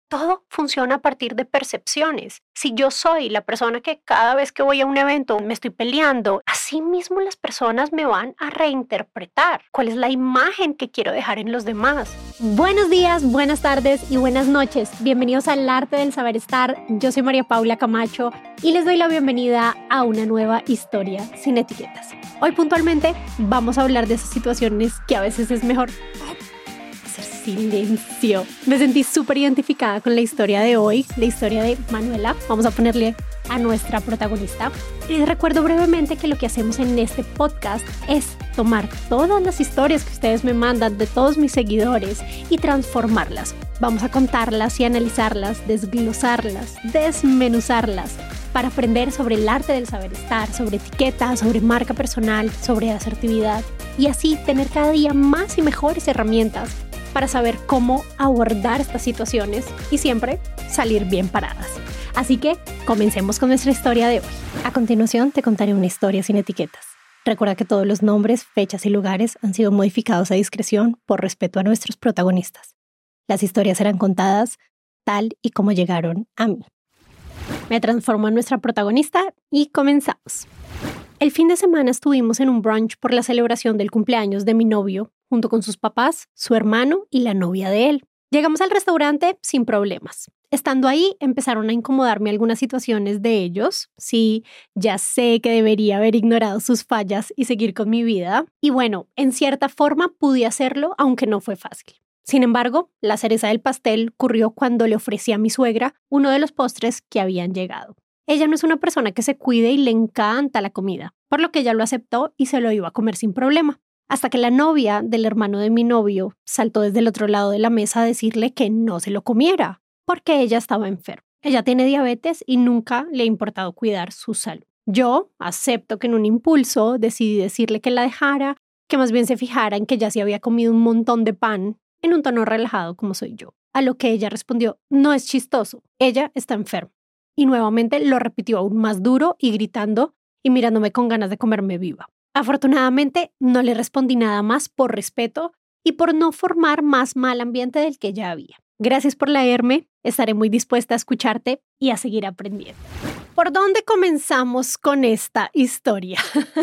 Todo funciona a partir de percepciones. Si yo soy la persona que cada vez que voy a un evento me estoy peleando, así mismo las personas me van a reinterpretar. ¿Cuál es la imagen que quiero dejar en los demás? Buenos días, buenas tardes y buenas noches. Bienvenidos al Arte del Saber Estar. Yo soy María Paula Camacho y les doy la bienvenida a una nueva historia sin etiquetas. Hoy puntualmente vamos a hablar de esas situaciones que a veces es mejor silencio. Me sentí súper identificada con la historia de hoy, la historia de Manuela. Vamos a ponerle a nuestra protagonista. Y les recuerdo brevemente que lo que hacemos en este podcast es tomar todas las historias que ustedes me mandan de todos mis seguidores y transformarlas. Vamos a contarlas y analizarlas, desglosarlas, desmenuzarlas para aprender sobre el arte del saber estar, sobre etiqueta, sobre marca personal, sobre asertividad y así tener cada día más y mejores herramientas para saber cómo abordar estas situaciones y siempre salir bien paradas. Así que comencemos con nuestra historia de hoy. A continuación te contaré una historia sin etiquetas. Recuerda que todos los nombres, fechas y lugares han sido modificados a discreción por respeto a nuestros protagonistas. Las historias serán contadas tal y como llegaron a mí. Me transformo en nuestra protagonista y comenzamos. El fin de semana estuvimos en un brunch por la celebración del cumpleaños de mi novio, junto con sus papás, su hermano y la novia de él. Llegamos al restaurante sin problemas. Estando ahí, empezaron a incomodarme algunas situaciones de ellos. Sí, ya sé que debería haber ignorado sus fallas y seguir con mi vida. Y bueno, en cierta forma pude hacerlo, aunque no fue fácil. Sin embargo, la cereza del pastel ocurrió cuando le ofrecí a mi suegra uno de los postres que habían llegado. Ella no es una persona que se cuide y le encanta la comida, por lo que ella lo aceptó y se lo iba a comer sin problema. Hasta que la novia del hermano de mi novio saltó desde el otro lado de la mesa a decirle que no se lo comiera, porque ella estaba enferma. Ella tiene diabetes y nunca le ha importado cuidar su salud. Yo acepto que en un impulso decidí decirle que la dejara, que más bien se fijara en que ya se había comido un montón de pan, en un tono relajado como soy yo. A lo que ella respondió, no es chistoso, ella está enferma. Y nuevamente lo repitió aún más duro y gritando y mirándome con ganas de comerme viva. Afortunadamente, no le respondí nada más por respeto y por no formar más mal ambiente del que ya había. Gracias por leerme, estaré muy dispuesta a escucharte y a seguir aprendiendo. ¿Por dónde comenzamos con esta historia?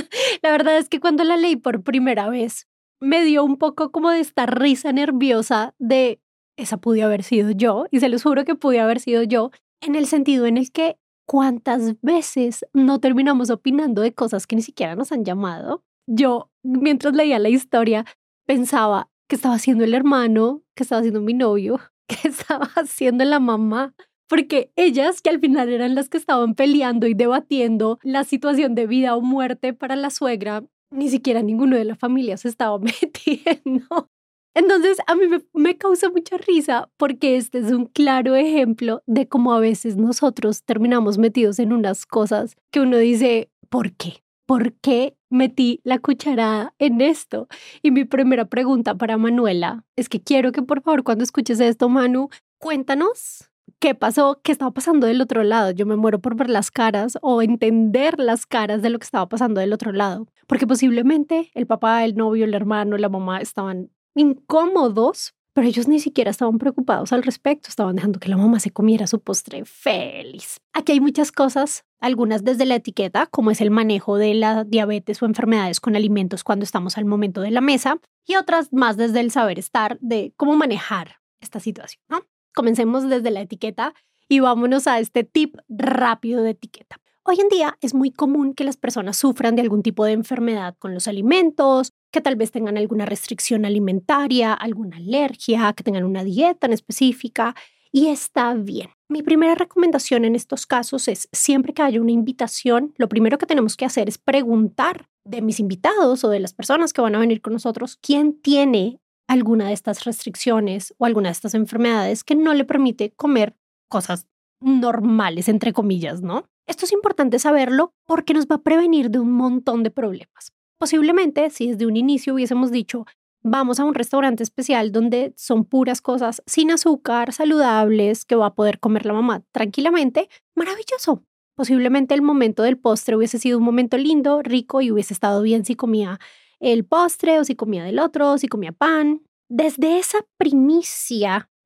La verdad es que cuando la leí por primera vez, me dio un poco como de esta risa nerviosa de esa pude haber sido yo, y se los juro que pude haber sido yo, en el sentido en el que ¿cuántas veces no terminamos opinando de cosas que ni siquiera nos han llamado? Yo, mientras leía la historia, pensaba qué estaba haciendo el hermano, qué estaba haciendo mi novio, qué estaba haciendo la mamá, porque ellas, que al final eran las que estaban peleando y debatiendo la situación de vida o muerte para la suegra, ni siquiera ninguno de la familia se estaba metiendo. Entonces, a mí me causa mucha risa porque este es un claro ejemplo de cómo a veces nosotros terminamos metidos en unas cosas que uno dice, ¿por qué? ¿Por qué metí la cucharada en esto? Y mi primera pregunta para Manuela es que quiero que por favor cuando escuches esto, Manu, cuéntanos qué pasó, qué estaba pasando del otro lado. Yo me muero por ver las caras o entender las caras de lo que estaba pasando del otro lado. Porque posiblemente el papá, el novio, el hermano, la mamá estaban incómodos, pero ellos ni siquiera estaban preocupados al respecto, estaban dejando que la mamá se comiera su postre feliz. Aquí hay muchas cosas, algunas desde la etiqueta, como es el manejo de la diabetes o enfermedades con alimentos cuando estamos al momento de la mesa, y otras más desde el saber estar de cómo manejar esta situación, ¿no? Comencemos desde la etiqueta y vámonos a este tip rápido de etiqueta. Hoy en día es muy común que las personas sufran de algún tipo de enfermedad con los alimentos, que tal vez tengan alguna restricción alimentaria, alguna alergia, que tengan una dieta en específica, y está bien. Mi primera recomendación en estos casos es siempre que haya una invitación, lo primero que tenemos que hacer es preguntar de mis invitados o de las personas que van a venir con nosotros quién tiene alguna de estas restricciones o alguna de estas enfermedades que no le permite comer cosas normales, entre comillas, ¿no? Esto es importante saberlo porque nos va a prevenir de un montón de problemas. Posiblemente, si desde un inicio hubiésemos dicho, vamos a un restaurante especial donde son puras cosas sin azúcar, saludables, que va a poder comer la mamá tranquilamente, maravilloso. Posiblemente el momento del postre hubiese sido un momento lindo, rico y hubiese estado bien si comía el postre o si comía del otro, o si comía pan. Desde esa primicia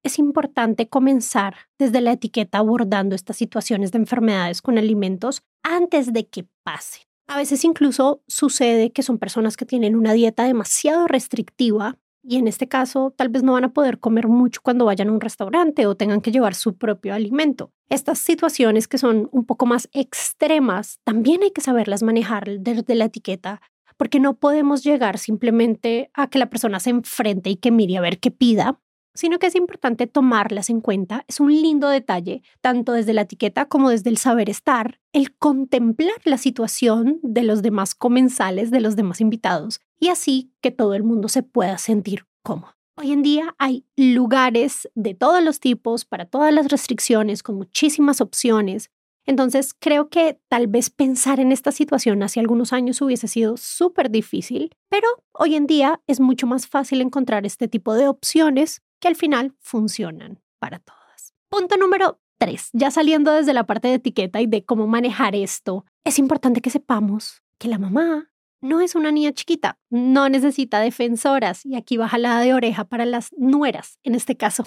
es importante comenzar desde la etiqueta abordando estas situaciones de enfermedades con alimentos antes de que pase. A veces incluso sucede que son personas que tienen una dieta demasiado restrictiva y en este caso tal vez no van a poder comer mucho cuando vayan a un restaurante o tengan que llevar su propio alimento. Estas situaciones que son un poco más extremas también hay que saberlas manejar desde la etiqueta porque no podemos llegar simplemente a que la persona se enfrente y que mire a ver qué pida, sino que es importante tomarlas en cuenta. Es un lindo detalle, tanto desde la etiqueta como desde el saber estar, el contemplar la situación de los demás comensales, de los demás invitados, y así que todo el mundo se pueda sentir cómodo. Hoy en día hay lugares de todos los tipos, para todas las restricciones, con muchísimas opciones. Entonces creo que tal vez pensar en esta situación hace algunos años hubiese sido súper difícil, pero hoy en día es mucho más fácil encontrar este tipo de opciones que al final funcionan para todas. Punto número 3, ya saliendo desde la parte de etiqueta y de cómo manejar esto, es importante que sepamos que la mamá no es una niña chiquita, no necesita defensoras y aquí baja la de oreja para las nueras en este caso.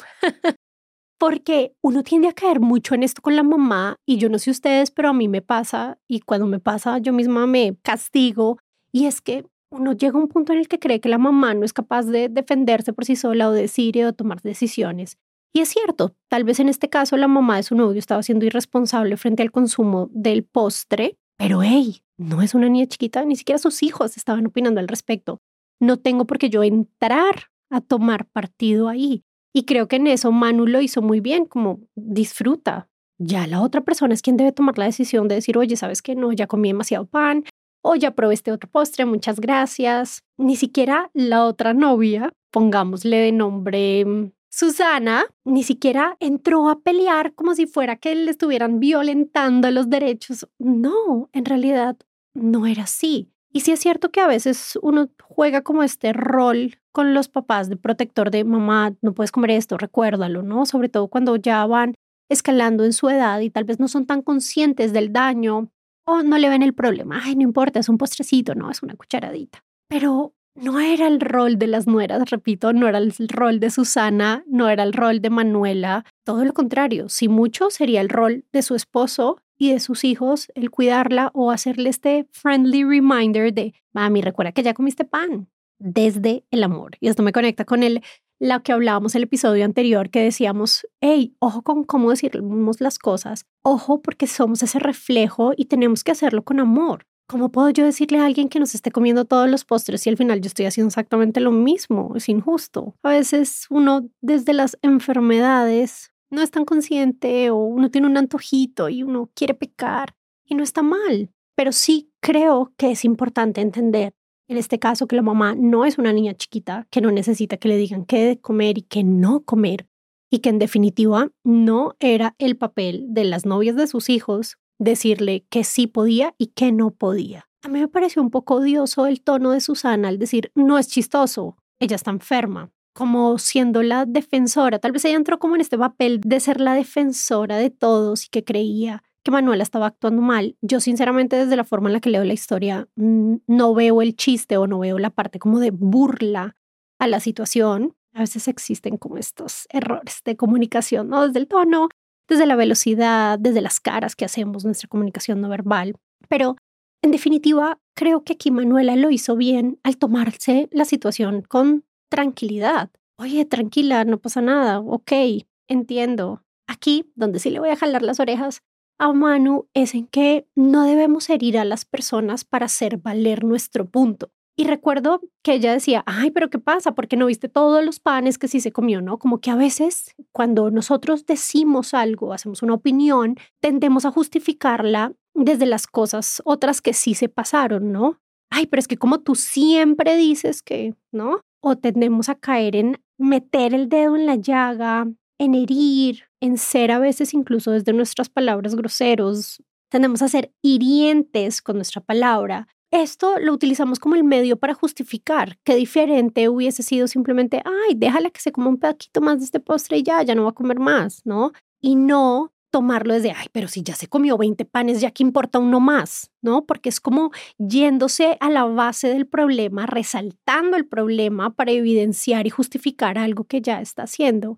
Porque uno tiende a caer mucho en esto con la mamá y yo no sé ustedes, pero a mí me pasa y cuando me pasa yo misma me castigo y es que uno llega a un punto en el que cree que la mamá no es capaz de defenderse por sí sola o de decir o tomar decisiones. Y es cierto, tal vez en este caso la mamá de su novio estaba siendo irresponsable frente al consumo del postre, pero hey, no es una niña chiquita, ni siquiera sus hijos estaban opinando al respecto. No tengo por qué yo entrar a tomar partido ahí. Y creo que en eso Manu lo hizo muy bien, como disfruta. Ya la otra persona es quien debe tomar la decisión de decir, oye, ¿sabes qué? No, ya comí demasiado pan, o ya probé este otro postre, muchas gracias. Ni siquiera la otra novia, pongámosle de nombre Susana, ni siquiera entró a pelear como si fuera que le estuvieran violentando los derechos. No, en realidad no era así. Y sí es cierto que a veces uno juega como este rol con los papás de protector de mamá, no puedes comer esto, recuérdalo, ¿no? Sobre todo cuando ya van escalando en su edad y tal vez no son tan conscientes del daño o no le ven el problema. Ay, no importa, es un postrecito, no, es una cucharadita. Pero no era el rol de las nueras, repito, no era el rol de Susana, no era el rol de Manuela. Todo lo contrario, si mucho sería el rol de su esposo y de sus hijos, el cuidarla o hacerle este friendly reminder de, mami, recuerda que ya comiste pan, desde el amor. Y esto me conecta con lo que hablábamos en el episodio anterior, que decíamos, hey, ojo con cómo decimos las cosas, ojo porque somos ese reflejo y tenemos que hacerlo con amor. ¿Cómo puedo yo decirle a alguien que nos esté comiendo todos los postres y al final yo estoy haciendo exactamente lo mismo? Es injusto. A veces uno desde las enfermedades no es tan consciente o uno tiene un antojito y uno quiere pecar y no está mal. Pero sí creo que es importante entender en este caso que la mamá no es una niña chiquita que no necesita que le digan qué comer y qué no comer y que en definitiva no era el papel de las novias de sus hijos decirle que sí podía y que no podía. A mí me pareció un poco odioso el tono de Susana al decir no es chistoso, ella está enferma, como siendo la defensora. Tal vez ella entró como en este papel de ser la defensora de todos y que creía que Manuela estaba actuando mal. Yo sinceramente desde la forma en la que leo la historia no veo el chiste o no veo la parte como de burla a la situación. A veces existen como estos errores de comunicación, ¿no? Desde el tono, desde la velocidad, desde las caras que hacemos, nuestra comunicación no verbal. Pero en definitiva, creo que aquí Manuela lo hizo bien al tomarse la situación con tranquilidad. Oye, tranquila, no pasa nada. Ok, entiendo. Aquí, donde sí le voy a jalar las orejas a Manu, es en que no debemos herir a las personas para hacer valer nuestro punto. Y recuerdo que ella decía, ay, pero ¿qué pasa? ¿Por qué no viste todos los panes que sí se comió, no? Como que a veces cuando nosotros decimos algo, hacemos una opinión, tendemos a justificarla desde las cosas otras que sí se pasaron, ¿no? Ay, pero es que como tú siempre dices que, ¿no? O tendemos a caer en meter el dedo en la llaga, en herir, en ser a veces incluso desde nuestras palabras groseros. Tendemos a ser hirientes con nuestra palabra. Esto lo utilizamos como el medio para justificar. Qué diferente hubiese sido simplemente, ay, déjala que se coma un poquito más de este postre y ya no va a comer más, ¿no? Y no tomarlo desde, ay, pero si ya se comió 20 panes, ya que importa uno más, ¿no? Porque es como yéndose a la base del problema, resaltando el problema para evidenciar y justificar algo que ya está haciendo.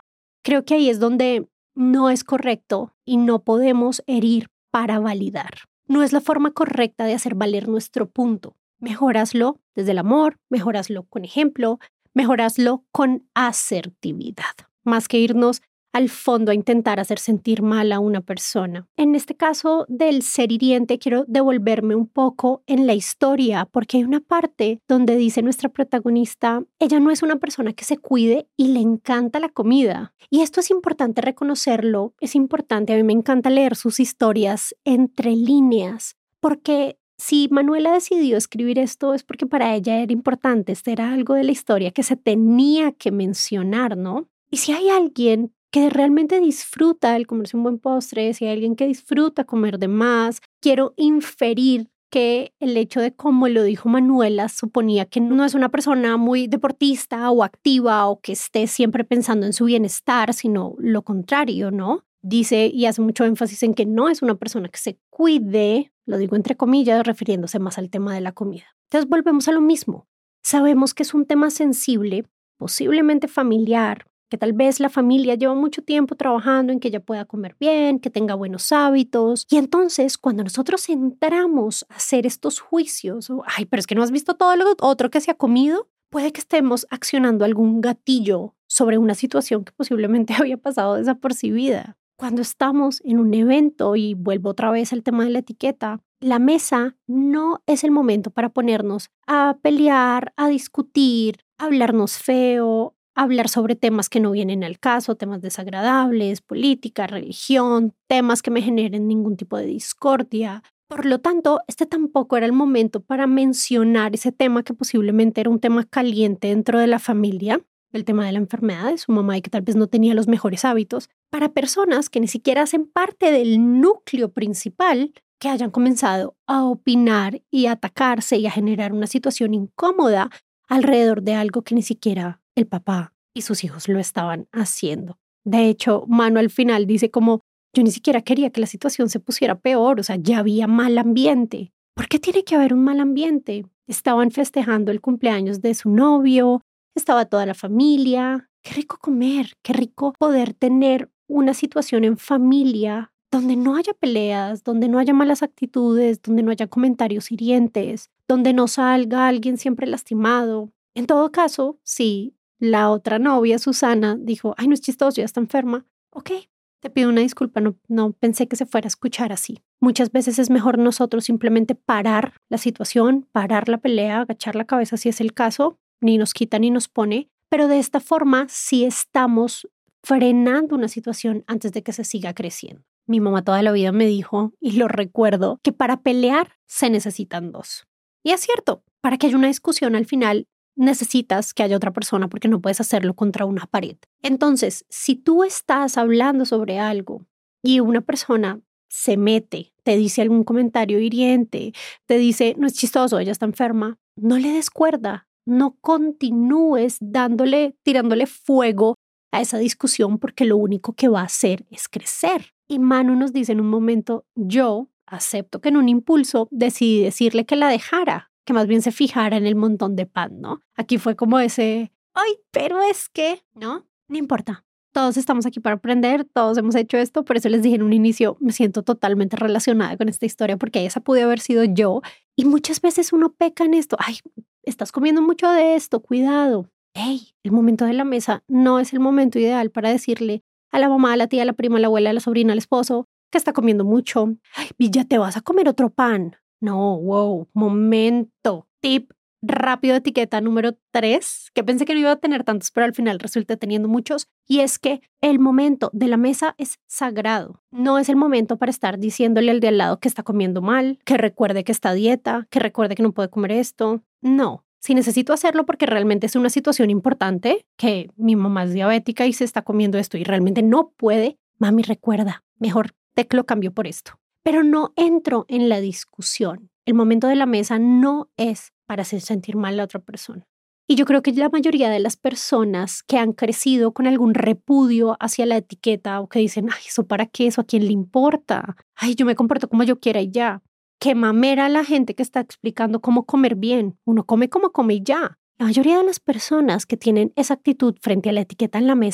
Creo que ahí es donde no es correcto y no podemos herir para validar. No es la forma correcta de hacer valer nuestro punto. Mejoraslo desde el amor, mejoraslo con ejemplo, mejoraslo con asertividad, más que irnos al fondo a intentar hacer sentir mal a una persona. En este caso del ser hiriente, quiero devolverme un poco en la historia, porque hay una parte donde dice nuestra protagonista, ella no es una persona que se cuide y le encanta la comida. Y esto es importante reconocerlo, es importante, a mí me encanta leer sus historias entre líneas, porque si Manuela decidió escribir esto es porque para ella era importante, este era algo de la historia que se tenía que mencionar, ¿no? Y si hay alguien que realmente disfruta el comerse un buen postre, si hay alguien que disfruta comer de más, quiero inferir que el hecho de cómo lo dijo Manuela suponía que no es una persona muy deportista o activa o que esté siempre pensando en su bienestar, sino lo contrario, ¿no? Dice y hace mucho énfasis en que no es una persona que se cuide, lo digo entre comillas, refiriéndose más al tema de la comida. Entonces volvemos a lo mismo. Sabemos que es un tema sensible, posiblemente familiar, que tal vez la familia lleva mucho tiempo trabajando en que ella pueda comer bien, que tenga buenos hábitos. Y entonces, cuando nosotros entramos a hacer estos juicios, o, ay, pero es que no has visto todo lo otro que se ha comido, puede que estemos accionando algún gatillo sobre una situación que posiblemente había pasado desapercibida. Cuando estamos en un evento, y vuelvo otra vez al tema de la etiqueta, la mesa no es el momento para ponernos a pelear, a discutir, a hablarnos feo, hablar sobre temas que no vienen al caso, temas desagradables, política, religión, temas que me generen ningún tipo de discordia. Por lo tanto, este tampoco era el momento para mencionar ese tema que posiblemente era un tema caliente dentro de la familia, el tema de la enfermedad de su mamá y que tal vez no tenía los mejores hábitos, para personas que ni siquiera hacen parte del núcleo principal, que hayan comenzado a opinar y a atacarse y a generar una situación incómoda alrededor de algo que ni siquiera el papá y sus hijos lo estaban haciendo. De hecho, Manu al final dice como, yo ni siquiera quería que la situación se pusiera peor, o sea, ya había mal ambiente. ¿Por qué tiene que haber un mal ambiente? Estaban festejando el cumpleaños de su novio, estaba toda la familia. Qué rico comer, qué rico poder tener una situación en familia donde no haya peleas, donde no haya malas actitudes, donde no haya comentarios hirientes, donde no salga alguien siempre lastimado. En todo caso, si la otra novia, Susana, dijo, ay, no es chistoso, ya está enferma, ok, te pido una disculpa, no pensé que se fuera a escuchar así. Muchas veces es mejor nosotros simplemente parar la situación, parar la pelea, agachar la cabeza si es el caso, ni nos quita ni nos pone, pero de esta forma sí estamos frenando una situación antes de que se siga creciendo. Mi mamá toda la vida me dijo, y lo recuerdo, que para pelear se necesitan dos. Y es cierto, para que haya una discusión al final necesitas que haya otra persona porque no puedes hacerlo contra una pared. Entonces, si tú estás hablando sobre algo y una persona se mete, te dice algún comentario hiriente, te dice, no es chistoso, ella está enferma, no le des cuerda, no continúes tirándole fuego a esa discusión porque lo único que va a hacer es crecer. Y Manu nos dice en un momento, yo acepto que en un impulso decidí decirle que la dejara, que más bien se fijara en el montón de pan, ¿no? Aquí fue como ese, ay, pero es que, ¿no? No importa. Todos estamos aquí para aprender, todos hemos hecho esto, por eso les dije en un inicio, me siento totalmente relacionada con esta historia porque esa pude haber sido yo. Y muchas veces uno peca en esto, ay, estás comiendo mucho de esto, cuidado. Hey, el momento de la mesa no es el momento ideal para decirle a la mamá, a la tía, a la prima, a la abuela, a la sobrina, al esposo, que está comiendo mucho. Ay, y ya te vas a comer otro pan. No, wow, momento. Tip rápido, etiqueta número 3, que pensé que no iba a tener tantos, pero al final resulté teniendo muchos, y es que el momento de la mesa es sagrado. No es el momento para estar diciéndole al de al lado que está comiendo mal, que recuerde que está a dieta, que recuerde que no puede comer esto. No. Si necesito hacerlo porque realmente es una situación importante, que mi mamá es diabética y se está comiendo esto y realmente no puede, mami, recuerda, mejor te lo cambio por esto. Pero no entro en la discusión. El momento de la mesa no es para hacer sentir mal a la otra persona. Y yo creo que la mayoría de las personas que han crecido con algún repudio hacia la etiqueta o que dicen, ay, ¿eso para qué? ¿Eso a quién le importa? Ay, yo me comporto como yo quiera y ya. Qué mamera la gente que está explicando cómo comer bien. Uno come como come y ya. La mayoría de las personas que tienen esa actitud frente a la etiqueta en la mesa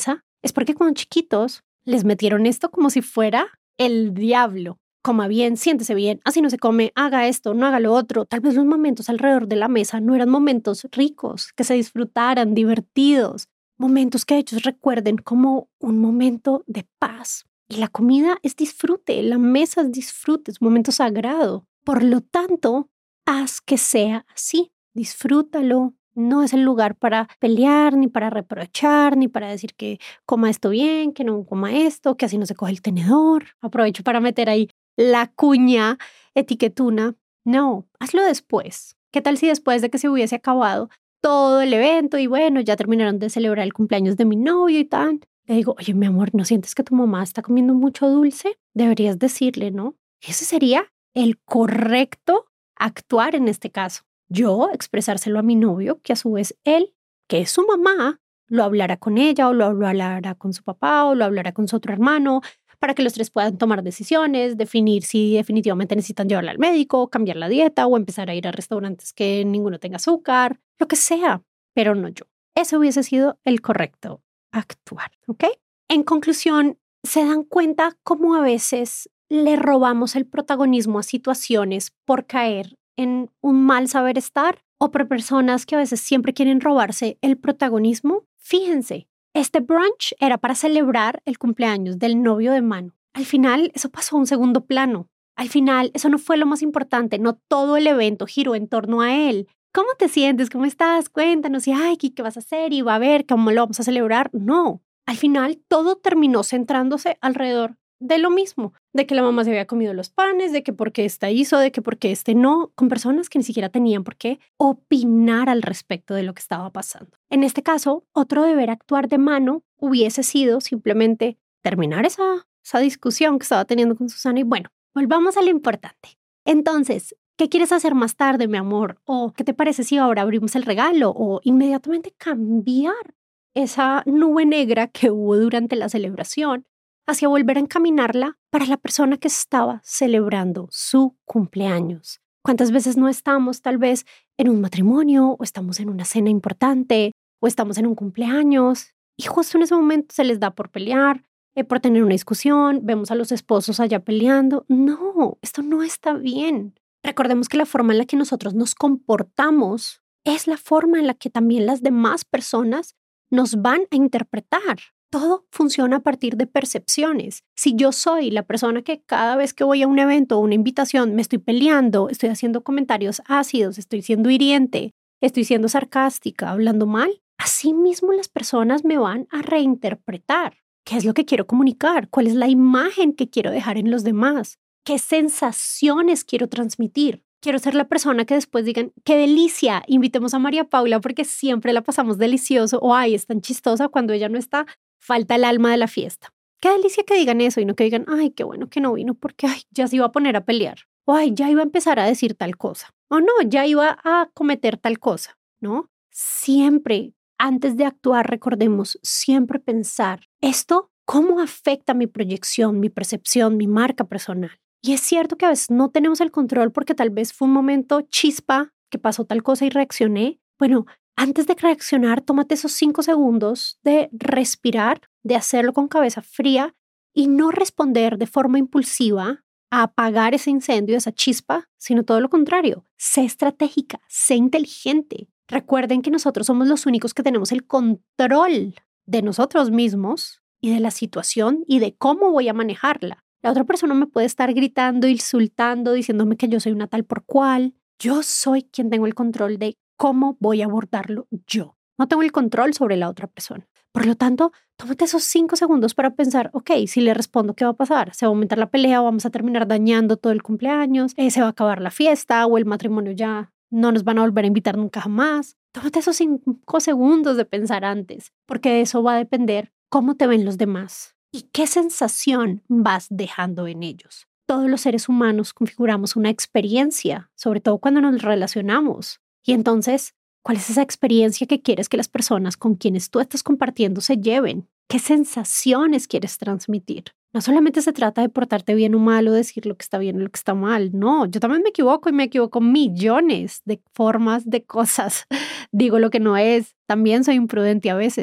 es porque cuando chiquitos les metieron esto como si fuera el diablo. Coma bien, siéntese bien, así no se come, haga esto, no haga lo otro. Tal vez los momentos alrededor de la mesa no eran momentos ricos, que se disfrutaran, divertidos, momentos que ellos recuerden como un momento de paz. Y la comida es disfrute, la mesa es disfrute, es un momento sagrado. Por lo tanto, haz que sea así, disfrútalo. No es el lugar para pelear, ni para reprochar, ni para decir que coma esto bien, que no coma esto, que así no se coge el tenedor. Aprovecho para meter ahí la cuña etiquetuna. No, hazlo después. ¿Qué tal si después de que se hubiese acabado todo el evento y bueno, ya terminaron de celebrar el cumpleaños de mi novio y tal? Le digo, oye, mi amor, ¿no sientes que tu mamá está comiendo mucho dulce? Deberías decirle, ¿no? Ese sería el correcto actuar en este caso. Yo expresárselo a mi novio, que a su vez él, que es su mamá, lo hablará con ella o lo hablará con su papá o lo hablará con su otro hermano para que los tres puedan tomar decisiones, definir si definitivamente necesitan llevarla al médico, cambiar la dieta o empezar a ir a restaurantes que ninguno tenga azúcar, lo que sea, pero no yo. Ese hubiese sido el correcto actuar, ¿ok? En conclusión, se dan cuenta cómo a veces le robamos el protagonismo a situaciones por caer en un mal saber estar o por personas que a veces siempre quieren robarse el protagonismo. Fíjense, este brunch era para celebrar el cumpleaños del novio de Manu. Al final, eso pasó a un segundo plano. Al final, eso no fue lo más importante. No todo el evento giró en torno a él. ¿Cómo te sientes? ¿Cómo estás? Cuéntanos. Y, ay, ¿qué vas a hacer? Y va a ver cómo lo vamos a celebrar. No. Al final, todo terminó centrándose alrededor de lo mismo, de que la mamá se había comido los panes, de que porque esta hizo, de que porque este no, con personas que ni siquiera tenían por qué opinar al respecto de lo que estaba pasando. En este caso, otro deber actuar de Manu hubiese sido simplemente terminar esa discusión que estaba teniendo con Susana y bueno, volvamos a lo importante. Entonces, ¿qué quieres hacer más tarde, mi amor? ¿O qué te parece si ahora abrimos el regalo? O inmediatamente cambiar esa nube negra que hubo durante la celebración hacia volver a encaminarla para la persona que estaba celebrando su cumpleaños. ¿Cuántas veces no estamos tal vez en un matrimonio o estamos en una cena importante o estamos en un cumpleaños y justo en ese momento se les da por pelear, por tener una discusión, vemos a los esposos allá peleando? No, esto no está bien. Recordemos que la forma en la que nosotros nos comportamos es la forma en la que también las demás personas nos van a interpretar. Todo funciona a partir de percepciones. Si yo soy la persona que cada vez que voy a un evento o una invitación me estoy peleando, estoy haciendo comentarios ácidos, estoy siendo hiriente, estoy siendo sarcástica, hablando mal, así mismo las personas me van a reinterpretar. ¿Qué es lo que quiero comunicar? ¿Cuál es la imagen que quiero dejar en los demás? ¿Qué sensaciones quiero transmitir? Quiero ser la persona que después digan, qué delicia, invitemos a María Paula porque siempre la pasamos delicioso, o ay, es tan chistosa, cuando ella no está, falta el alma de la fiesta. Qué delicia que digan eso y no que digan, ay, qué bueno que no vino porque ay, ya se iba a poner a pelear. O ay, ya iba a empezar a decir tal cosa. O no, ya iba a cometer tal cosa, ¿no? Siempre, antes de actuar, recordemos, siempre pensar, ¿esto cómo afecta mi proyección, mi percepción, mi marca personal? Y es cierto que a veces no tenemos el control porque tal vez fue un momento chispa que pasó tal cosa y reaccioné. Bueno, antes de reaccionar, tómate esos 5 segundos de respirar, de hacerlo con cabeza fría y no responder de forma impulsiva a apagar ese incendio, esa chispa, sino todo lo contrario. Sé estratégica, sé inteligente. Recuerden que nosotros somos los únicos que tenemos el control de nosotros mismos y de la situación y de cómo voy a manejarla. La otra persona me puede estar gritando, insultando, diciéndome que yo soy una tal por cual. Yo soy quien tengo el control de cómo voy a abordarlo yo. No tengo el control sobre la otra persona. Por lo tanto, tómate esos 5 segundos para pensar, ok, si le respondo, ¿qué va a pasar? ¿Se va a aumentar la pelea o vamos a terminar dañando todo el cumpleaños? ¿Se va a acabar la fiesta o el matrimonio ya no nos van a volver a invitar nunca jamás? Tómate esos 5 segundos de pensar antes, porque de eso va a depender cómo te ven los demás y qué sensación vas dejando en ellos. Todos los seres humanos configuramos una experiencia, sobre todo cuando nos relacionamos. Y entonces, ¿cuál es esa experiencia que quieres que las personas con quienes tú estás compartiendo se lleven? ¿Qué sensaciones quieres transmitir? No solamente se trata de portarte bien o mal o decir lo que está bien o lo que está mal. No, yo también me equivoco y me equivoco millones de formas, de cosas. Digo lo que no es. También soy imprudente a veces.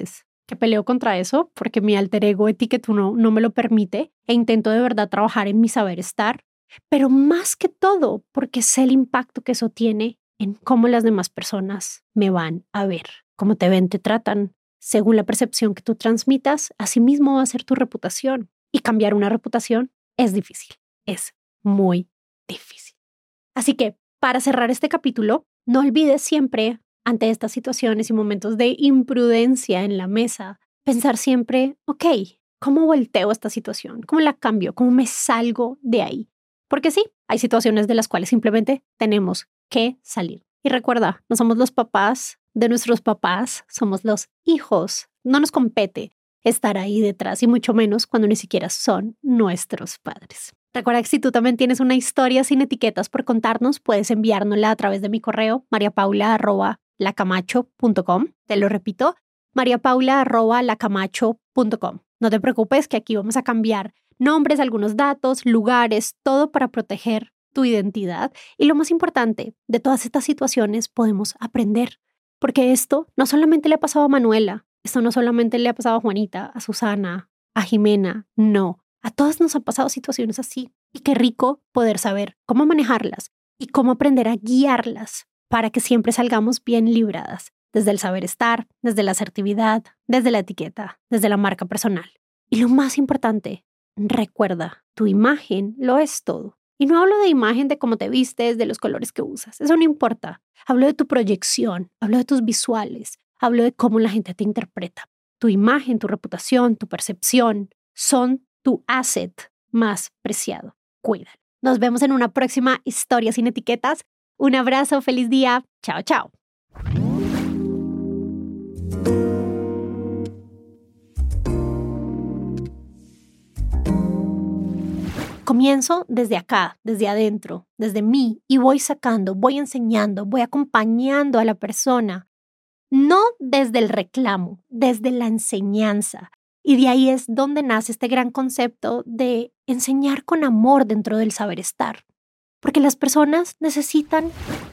que peleo contra eso porque mi alter ego etiquet no me lo permite e intento de verdad trabajar en mi saber estar, pero más que todo porque sé el impacto que eso tiene en cómo las demás personas me van a ver, cómo te ven, te tratan. Según la percepción que tú transmitas, así mismo va a ser tu reputación. Y cambiar una reputación es difícil, es muy difícil. Así que, para cerrar este capítulo, no olvides siempre, ante estas situaciones y momentos de imprudencia en la mesa, pensar siempre, ok, ¿cómo volteo esta situación? ¿Cómo la cambio? ¿Cómo me salgo de ahí? Porque sí, hay situaciones de las cuales simplemente tenemos que salir. Y recuerda, no somos los papás de nuestros papás, somos los hijos. No nos compete estar ahí detrás y mucho menos cuando ni siquiera son nuestros padres. Recuerda que si tú también tienes una historia sin etiquetas por contarnos, puedes enviárnosla a través de mi correo mariapaula@lacamacho.com. Te lo repito, mariapaula@lacamacho.com. No te preocupes que aquí vamos a cambiar nombres, algunos datos, lugares, todo para proteger tu identidad. Y lo más importante, de todas estas situaciones podemos aprender. Porque esto no solamente le ha pasado a Manuela, esto no solamente le ha pasado a Juanita, a Susana, a Jimena, no. A todas nos han pasado situaciones así. Y qué rico poder saber cómo manejarlas y cómo aprender a guiarlas para que siempre salgamos bien libradas. Desde el saber estar, desde la asertividad, desde la etiqueta, desde la marca personal. Y lo más importante, recuerda, tu imagen lo es todo. Y no hablo de imagen de cómo te vistes, de los colores que usas, eso no importa. Hablo de tu proyección, hablo de tus visuales, hablo de cómo la gente te interpreta. Tu imagen, tu reputación, tu percepción son tu asset más preciado. Cuídalo. Nos vemos en una próxima Historia sin Etiquetas. Un abrazo, feliz día. Chao, chao. Comienzo desde acá, desde adentro, desde mí y voy sacando, voy enseñando, voy acompañando a la persona. No desde el reclamo, desde la enseñanza. Y de ahí es donde nace este gran concepto de enseñar con amor dentro del saber estar. Porque las personas necesitan